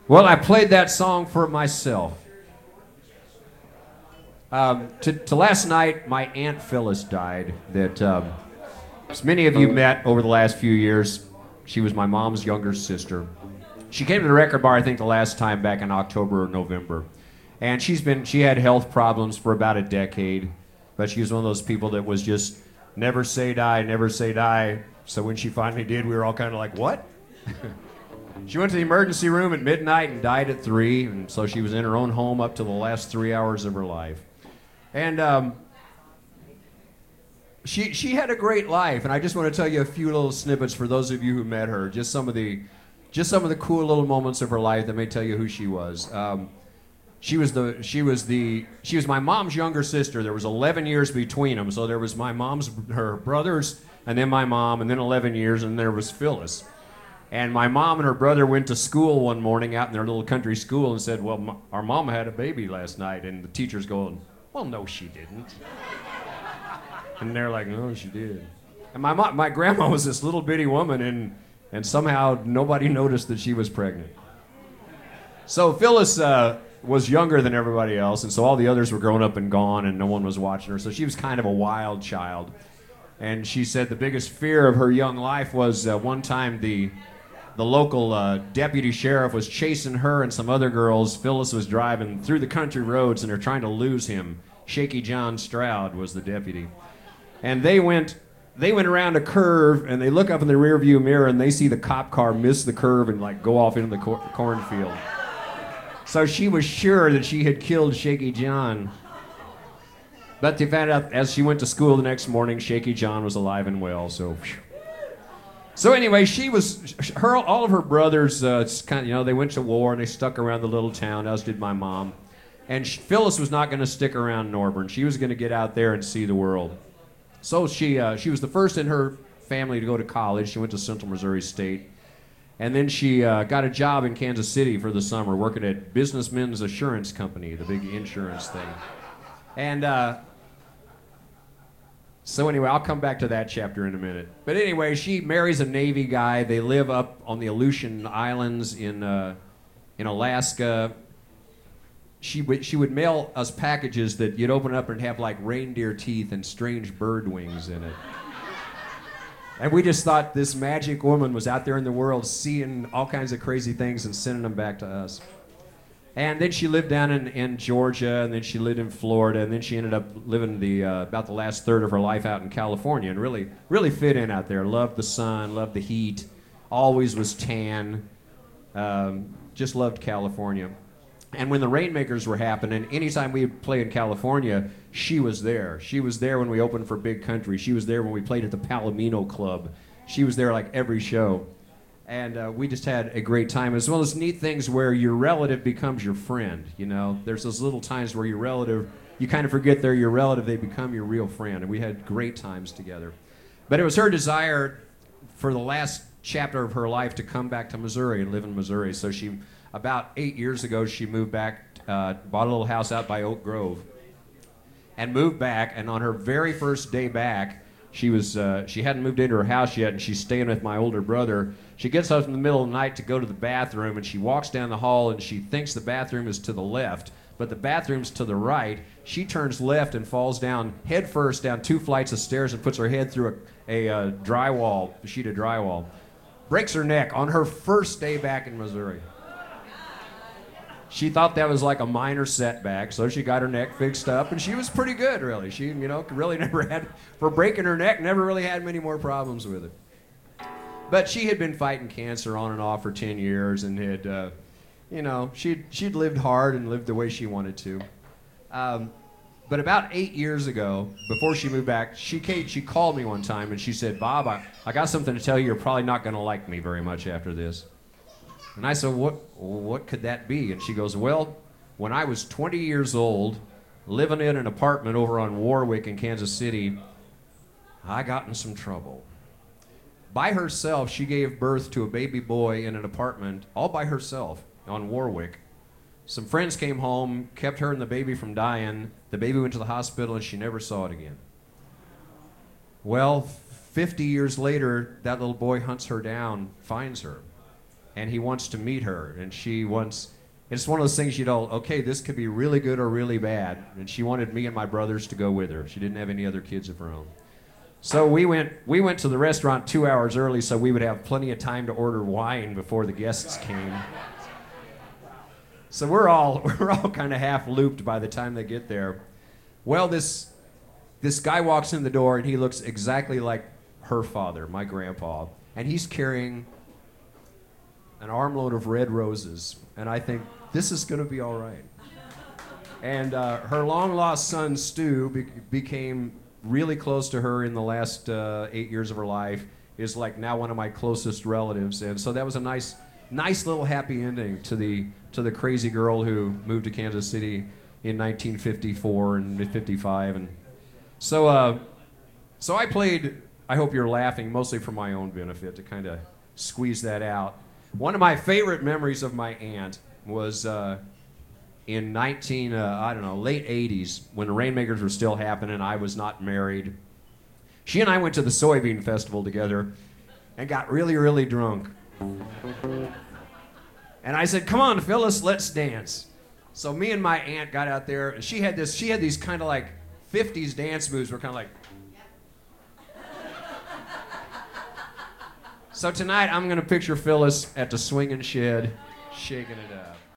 Well, I played that song for myself. To last night, my Aunt Phyllis died. That as many of you met over the last few years. She was my mom's younger sister. She came to the record bar, I think, the last time back in October or November. And she had health problems for about a decade. But she was one of those people that was just never say die, never say die. So when she finally did, we were all kind of like, what? She went to the emergency room at midnight and died at 3, and so she was in her own home up to the last 3 hours of her life. And she had a great life, and I just want to tell you a few little snippets for those of you who met her. Just some of the cool little moments of her life that may tell you who she was. She was my mom's younger sister. There was 11 years between them, so there was her brothers, and then my mom, and then 11 years, and there was Phyllis. And my mom and her brother went to school one morning out in their little country school and said, well, our mom had a baby last night. And the teacher's going, well, no, she didn't. And they're like, no, she did. And my grandma was this little bitty woman, and somehow nobody noticed that she was pregnant. So Phyllis was younger than everybody else, and so all the others were grown up and gone, and no one was watching her. So she was kind of a wild child. And she said the biggest fear of her young life was one time the local deputy sheriff was chasing her and some other girls. Phyllis was driving through the country roads, and they're trying to lose him. Shaky John Stroud was the deputy. And they went around a curve, and they look up in the rearview mirror, and they see the cop car miss the curve and like go off into the cornfield. So she was sure that she had killed Shaky John. But they found out as she went to school the next morning, Shaky John was alive and well. So anyway, all of her brothers, they went to war and they stuck around the little town, as did my mom. And Phyllis was not going to stick around Norburn. She was going to get out there and see the world. So she was the first in her family to go to college. She went to Central Missouri State. And then she got a job in Kansas City for the summer, working at Businessmen's Assurance Company, the big insurance thing. And so anyway, I'll come back to that chapter in a minute. But anyway, she marries a Navy guy. They live up on the Aleutian Islands in Alaska. She would mail us packages that you'd open up and have like reindeer teeth and strange bird wings in it. And we just thought this magic woman was out there in the world seeing all kinds of crazy things and sending them back to us. And then she lived down in Georgia, and then she lived in Florida, and then she ended up living about the last third of her life out in California, and really fit in out there. Loved the sun, loved the heat, always was tan, just loved California. And when the Rainmakers were happening, anytime we would play in California, she was there. She was there when we opened for Big Country. She was there when we played at the Palomino Club. She was there like every show. And we just had a great time, as well as neat things where your relative becomes your friend. You know, there's those little times where your relative, you kind of forget they're your relative, they become your real friend. And we had great times together. But it was her desire for the last chapter of her life to come back to Missouri and live in Missouri. So about 8 years ago, she moved back, bought a little house out by Oak Grove, and moved back. And on her very first day back, she hadn't moved into her house yet, and she's staying with my older brother. She gets up in the middle of the night to go to the bathroom, and she walks down the hall, and she thinks the bathroom is to the left, but the bathroom's to the right. She turns left and falls down head first down 2 flights of stairs and puts her head through a sheet of drywall. Breaks her neck on her first day back in Missouri. She thought that was like a minor setback, so she got her neck fixed up, and she was pretty good, really. She, really never had, for breaking her neck, never really had many more problems with it. But she had been fighting cancer on and off for 10 years, and had, she'd lived hard and lived the way she wanted to. But about 8 years ago, before she moved back, she called me one time, and she said, Bob, I got something to tell you. You're probably not going to like me very much after this. And I said, what could that be? And she goes, well, when I was 20 years old, living in an apartment over on Warwick in Kansas City, I got in some trouble. By herself, she gave birth to a baby boy in an apartment, all by herself, on Warwick. Some friends came home, kept her and the baby from dying. The baby went to the hospital, and she never saw it again. Well, 50 years later, that little boy hunts her down, finds her. and he wants to meet her, and she wants. It's one of those things, okay, this could be really good or really bad, and she wanted me and my brothers to go with her. She didn't have any other kids of her own. So we went to the restaurant 2 hours early so we would have plenty of time to order wine before the guests came. So we're all kind of half looped by the time they get there. Well, this guy walks in the door and he looks exactly like her father, my grandpa, and he's carrying an armload of red roses, and I think this is going to be all right. And her long-lost son, Stu, became really close to her in the last 8 years of her life, is like now one of my closest relatives, and so that was a nice little happy ending to the crazy girl who moved to Kansas City in 1954 and 55, and so I played I Hope You're Laughing mostly for my own benefit to kind of squeeze that out. One of my favorite memories of my aunt was in late 80s, when the Rainmakers were still happening, I was not married. She and I went to the Soybean Festival together and got really, really drunk. And I said, "Come on, Phyllis, let's dance." So me and my aunt got out there, and she had these kind of like 50s dance moves. We're kind of like. So tonight I'm going to picture Phyllis at the swinging shed, shaking it up.